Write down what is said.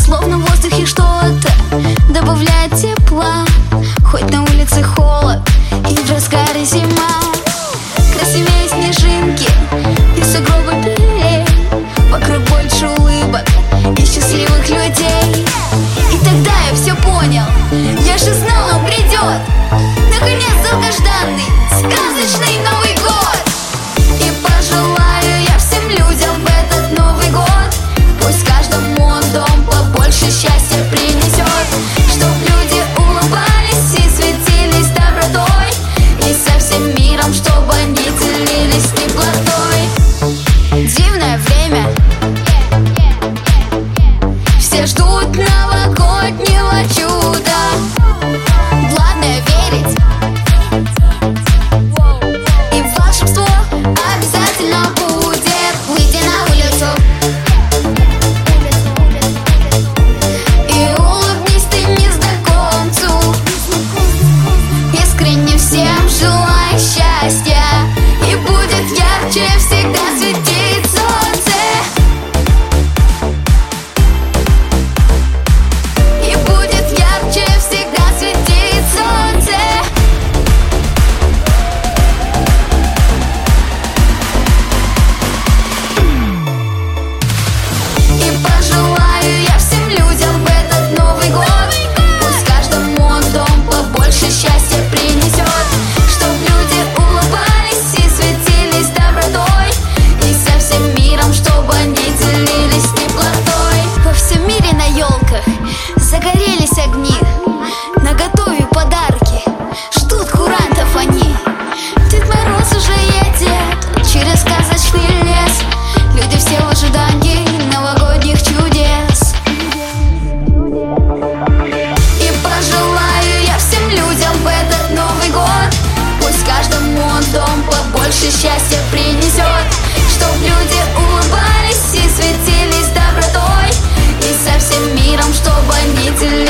Словно в воздухе что-то добавляет тепла, хоть на улице холод и в разгаре зима. Красивее снежинки и сугробы белее, вокруг больше улыбок и счастливых людей. И тогда я все понял, я же знал, он придет, наконец долгожданный, сказочный Новый год. И пожелаю я всем людям в этот Новый год, пусть каждому он дом побольше счастья принесет, чтоб люди улыбались и светились добротой, и со всем миром, чтобы они делились теплотой. Дивное время, все ждут новогоднего чуда. Главное верить, и волшебство обязательно будет. Выйди на улицу и улыбнись ты незнакомцу. Искренне всем желаю счастья, и будет ярче всегда светить солнце. И будет ярче всегда светить солнце. И пожелаю я всем людям в этот Новый год, пусть каждому он дом побольше счастья принесет, чтоб люди улыбались и светились добротой, и со всем миром, чтобы они делились теплотой. Во всем мире на елках загорелись огни, наготове подарки, ждут курантов они. Дед Мороз уже едет через сказочный лес, люди все в ожидании новогодних чудес. И пожелаю я всем людям в этот Новый год, пусть каждому он дом побольше счастья принесет, чтоб люди улыбались и светились добротой, и со всем миром, чтобы они делились